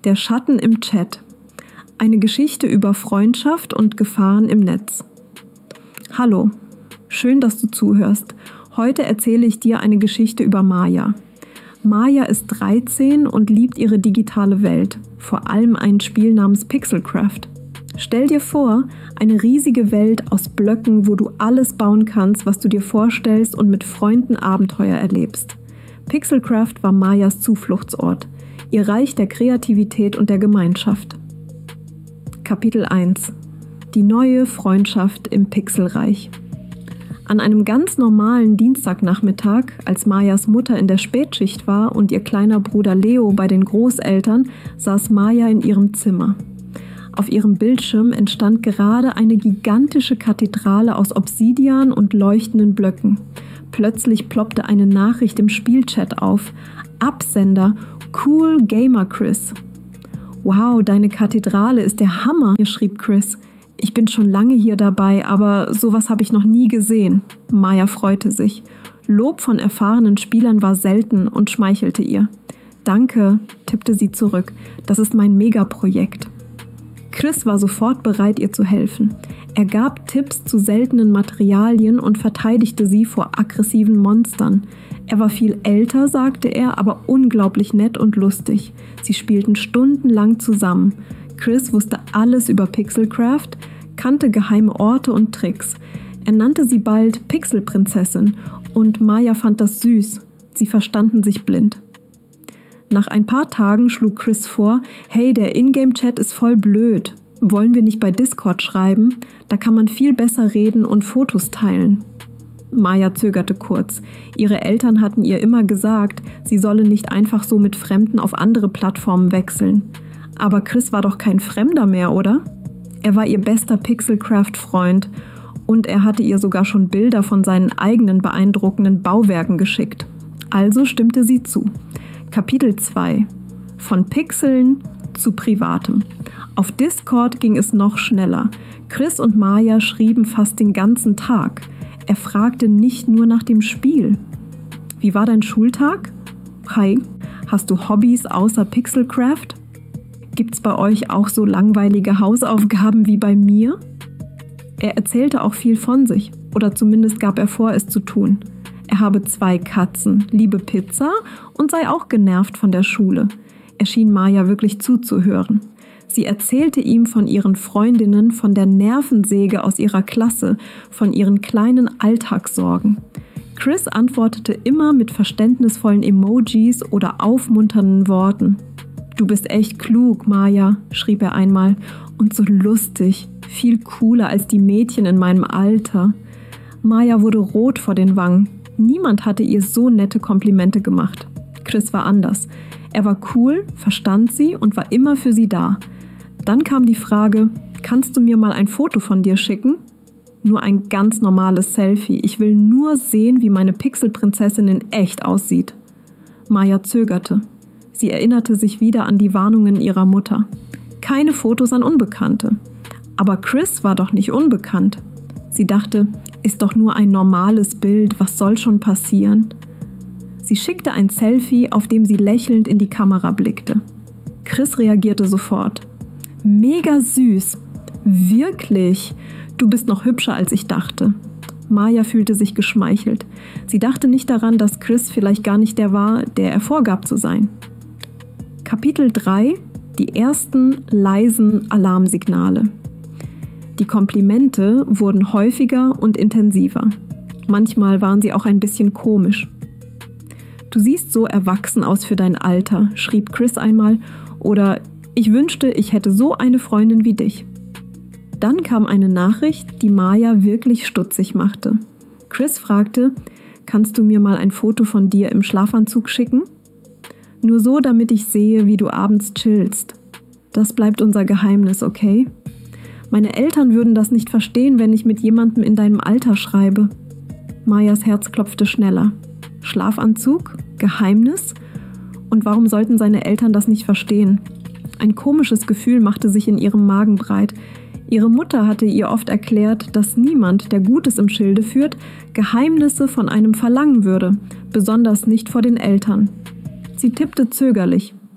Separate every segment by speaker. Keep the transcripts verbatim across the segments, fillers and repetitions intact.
Speaker 1: Der Schatten im Chat. Eine Geschichte über Freundschaft und Gefahren im Netz. Hallo, schön, dass du zuhörst. Heute erzähle ich dir eine Geschichte über Maya. Maya ist dreizehn und liebt ihre digitale Welt, vor allem ein Spiel namens Pixelcraft. Stell dir vor, eine riesige Welt aus Blöcken, wo du alles bauen kannst, was du dir vorstellst und mit Freunden Abenteuer erlebst. Pixelcraft war Mayas Zufluchtsort, ihr Reich der Kreativität und der Gemeinschaft. Kapitel eins. Die neue Freundschaft im Pixelreich. An einem ganz normalen Dienstagnachmittag, als Mayas Mutter in der Spätschicht war und ihr kleiner Bruder Leo bei den Großeltern, saß Maya in ihrem Zimmer. Auf ihrem Bildschirm entstand gerade eine gigantische Kathedrale aus Obsidian und leuchtenden Blöcken. Plötzlich ploppte eine Nachricht im Spielchat auf. Absender: Cool Gamer Chris. Wow, deine Kathedrale ist der Hammer, schrieb Chris. Ich bin schon lange hier dabei, aber sowas habe ich noch nie gesehen. Maya freute sich. Lob von erfahrenen Spielern war selten und schmeichelte ihr. Danke, tippte sie zurück. Das ist mein Megaprojekt. Chris war sofort bereit, ihr zu helfen. Er gab Tipps zu seltenen Materialien und verteidigte sie vor aggressiven Monstern. Er war viel älter, sagte er, aber unglaublich nett und lustig. Sie spielten stundenlang zusammen. Chris wusste alles über Pixelcraft, kannte geheime Orte und Tricks. Er nannte sie bald Pixelprinzessin und Maya fand das süß. Sie verstanden sich blind. Nach ein paar Tagen schlug Chris vor, hey, der Ingame-Chat ist voll blöd. Wollen wir nicht bei Discord schreiben? Da kann man viel besser reden und Fotos teilen. Maya zögerte kurz. Ihre Eltern hatten ihr immer gesagt, sie solle nicht einfach so mit Fremden auf andere Plattformen wechseln. Aber Chris war doch kein Fremder mehr, oder? Er war ihr bester Pixelcraft-Freund und er hatte ihr sogar schon Bilder von seinen eigenen beeindruckenden Bauwerken geschickt. Also stimmte sie zu. Kapitel zwei. Von Pixeln zu Privatem. Auf Discord ging es noch schneller. Chris und Maya schrieben fast den ganzen Tag. Er fragte nicht nur nach dem Spiel. Wie war dein Schultag? Hi, hast du Hobbys außer Pixelcraft? Gibt's bei euch auch so langweilige Hausaufgaben wie bei mir? Er erzählte auch viel von sich, oder zumindest gab er vor, es zu tun. Er habe zwei Katzen, liebe Pizza und sei auch genervt von der Schule. Er schien Maya wirklich zuzuhören. Sie erzählte ihm von ihren Freundinnen, von der Nervensäge aus ihrer Klasse, von ihren kleinen Alltagssorgen. Chris antwortete immer mit verständnisvollen Emojis oder aufmunternden Worten. Du bist echt klug, Maya, schrieb er einmal, und so lustig, viel cooler als die Mädchen in meinem Alter. Maya wurde rot vor den Wangen. Niemand hatte ihr so nette Komplimente gemacht. Chris war anders. Er war cool, verstand sie und war immer für sie da. Dann kam die Frage, kannst du mir mal ein Foto von dir schicken? Nur ein ganz normales Selfie. Ich will nur sehen, wie meine Pixelprinzessin in echt aussieht. Maya zögerte. Sie erinnerte sich wieder an die Warnungen ihrer Mutter. Keine Fotos an Unbekannte. Aber Chris war doch nicht unbekannt. Sie dachte, ist doch nur ein normales Bild, was soll schon passieren? Sie schickte ein Selfie, auf dem sie lächelnd in die Kamera blickte. Chris reagierte sofort. Mega süß. Wirklich? Du bist noch hübscher, als ich dachte. Maya fühlte sich geschmeichelt. Sie dachte nicht daran, dass Chris vielleicht gar nicht der war, der er vorgab zu sein. Kapitel drei. Die ersten leisen Alarmsignale. Die Komplimente wurden häufiger und intensiver. Manchmal waren sie auch ein bisschen komisch. Du siehst so erwachsen aus für dein Alter, schrieb Chris einmal, oder ich wünschte, ich hätte so eine Freundin wie dich. Dann kam eine Nachricht, die Maya wirklich stutzig machte. Chris fragte, kannst du mir mal ein Foto von dir im Schlafanzug schicken? Nur so, damit ich sehe, wie du abends chillst. Das bleibt unser Geheimnis, okay? Meine Eltern würden das nicht verstehen, wenn ich mit jemandem in deinem Alter schreibe. Mayas Herz klopfte schneller. Schlafanzug? Geheimnis? Und warum sollten seine Eltern das nicht verstehen? Ein komisches Gefühl machte sich in ihrem Magen breit. Ihre Mutter hatte ihr oft erklärt, dass niemand, der Gutes im Schilde führt, Geheimnisse von einem verlangen würde, besonders nicht vor den Eltern. Sie tippte zögerlich.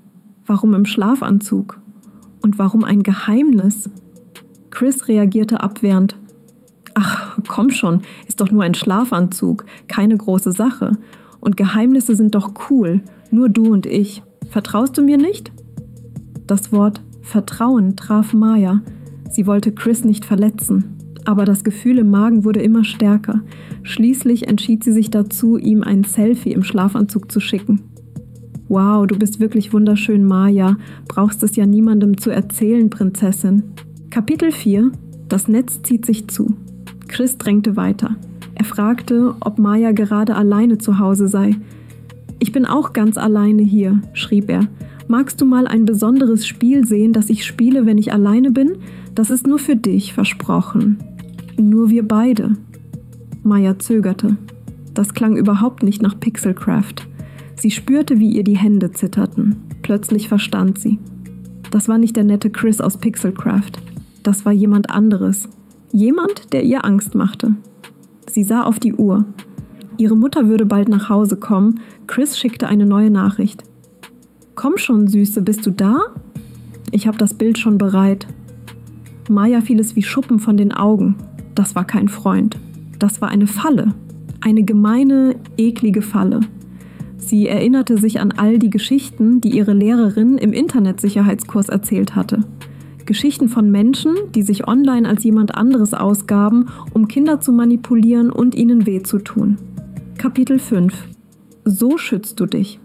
Speaker 1: Warum im Schlafanzug? Und warum ein Geheimnis? Chris reagierte abwehrend. Ach, komm schon, ist doch nur ein Schlafanzug, keine große Sache. Und Geheimnisse sind doch cool, nur du und ich. Vertraust du mir nicht? Das Wort Vertrauen traf Maya. Sie wollte Chris nicht verletzen. Aber das Gefühl im Magen wurde immer stärker. Schließlich entschied sie sich dazu, ihm ein Selfie im Schlafanzug zu schicken. Wow, du bist wirklich wunderschön, Maya. Brauchst es ja niemandem zu erzählen, Prinzessin. Kapitel vier. Das Netz zieht sich zu. Chris drängte weiter. Er fragte, ob Maya gerade alleine zu Hause sei. Ich bin auch ganz alleine hier, schrieb er. Magst du mal ein besonderes Spiel sehen, das ich spiele, wenn ich alleine bin? Das ist nur für dich, versprochen. Nur wir beide. Maya zögerte. Das klang überhaupt nicht nach Pixelcraft. Sie spürte, wie ihr die Hände zitterten. Plötzlich verstand sie. Das war nicht der nette Chris aus Pixelcraft. Das war jemand anderes. Jemand, der ihr Angst machte. Sie sah auf die Uhr. Ihre Mutter würde bald nach Hause kommen. Chris schickte eine neue Nachricht. Komm schon, Süße, bist du da? Ich habe das Bild schon bereit. Maya fiel es wie Schuppen von den Augen. Das war kein Freund. Das war eine Falle. Eine gemeine, eklige Falle. Sie erinnerte sich an all die Geschichten, die ihre Lehrerin im Internetsicherheitskurs erzählt hatte. Geschichten von Menschen, die sich online als jemand anderes ausgaben, um Kinder zu manipulieren und ihnen weh zu tun. Kapitel fünf. So schützt du dich.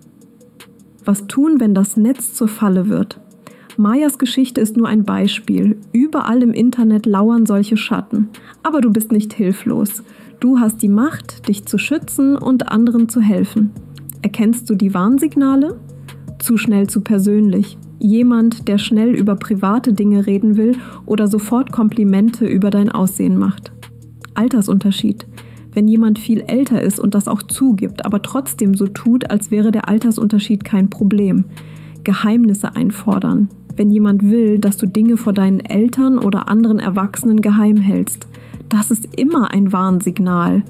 Speaker 1: Was tun, wenn das Netz zur Falle wird? Mayas Geschichte ist nur ein Beispiel. Überall im Internet lauern solche Schatten. Aber du bist nicht hilflos. Du hast die Macht, dich zu schützen und anderen zu helfen. Erkennst du die Warnsignale? Zu schnell, zu persönlich. Jemand, der schnell über private Dinge reden will oder sofort Komplimente über dein Aussehen macht. Altersunterschied. Wenn jemand viel älter ist und das auch zugibt, aber trotzdem so tut, als wäre der Altersunterschied kein Problem. Geheimnisse einfordern. Wenn jemand will, dass du Dinge vor deinen Eltern oder anderen Erwachsenen geheim hältst. Das ist immer ein Warnsignal.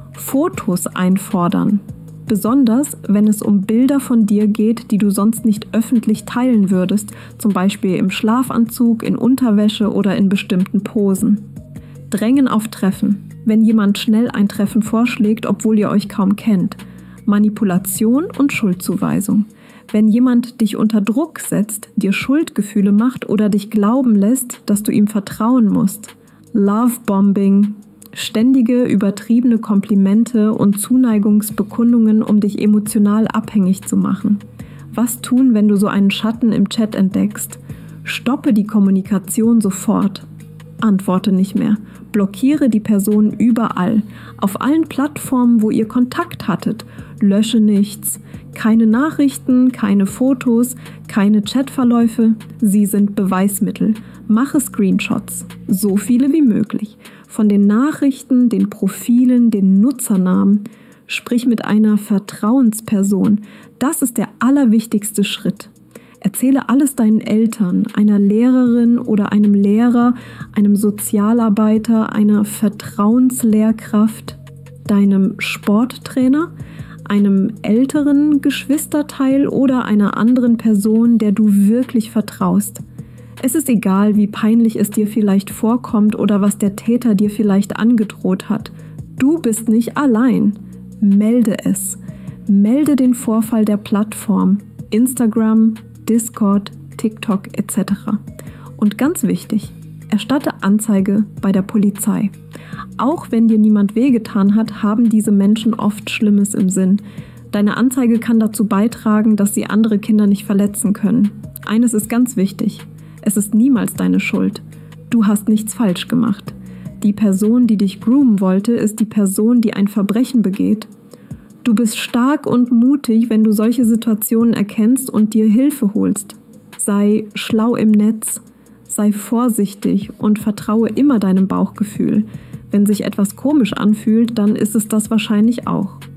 Speaker 1: Fotos einfordern. Besonders, wenn es um Bilder von dir geht, die du sonst nicht öffentlich teilen würdest, zum Beispiel im Schlafanzug, in Unterwäsche oder in bestimmten Posen. Drängen auf Treffen. Wenn jemand schnell ein Treffen vorschlägt, obwohl ihr euch kaum kennt. Manipulation und Schuldzuweisung. Wenn jemand dich unter Druck setzt, dir Schuldgefühle macht oder dich glauben lässt, dass du ihm vertrauen musst. Lovebombing. Ständige, übertriebene Komplimente und Zuneigungsbekundungen, um dich emotional abhängig zu machen. Was tun, wenn du so einen Schatten im Chat entdeckst? Stoppe die Kommunikation sofort. Antworte nicht mehr. Blockiere die Person überall. Auf allen Plattformen, wo ihr Kontakt hattet. Lösche nichts. Keine Nachrichten, keine Fotos, keine Chatverläufe. Sie sind Beweismittel. Mache Screenshots. So viele wie möglich. Von den Nachrichten, den Profilen, den Nutzernamen. Sprich mit einer Vertrauensperson. Das ist der allerwichtigste Schritt. Erzähle alles deinen Eltern, einer Lehrerin oder einem Lehrer, einem Sozialarbeiter, einer Vertrauenslehrkraft, deinem Sporttrainer, einem älteren Geschwisterteil oder einer anderen Person, der du wirklich vertraust. Es ist egal, wie peinlich es dir vielleicht vorkommt oder was der Täter dir vielleicht angedroht hat. Du bist nicht allein. Melde es. Melde den Vorfall der Plattform, Instagram, Discord, TikTok et cetera. Und ganz wichtig, erstatte Anzeige bei der Polizei. Auch wenn dir niemand wehgetan hat, haben diese Menschen oft Schlimmes im Sinn. Deine Anzeige kann dazu beitragen, dass sie andere Kinder nicht verletzen können. Eines ist ganz wichtig. Es ist niemals deine Schuld. Du hast nichts falsch gemacht. Die Person, die dich groomen wollte, ist die Person, die ein Verbrechen begeht. Du bist stark und mutig, wenn du solche Situationen erkennst und dir Hilfe holst. Sei schlau im Netz, sei vorsichtig und vertraue immer deinem Bauchgefühl. Wenn sich etwas komisch anfühlt, dann ist es das wahrscheinlich auch.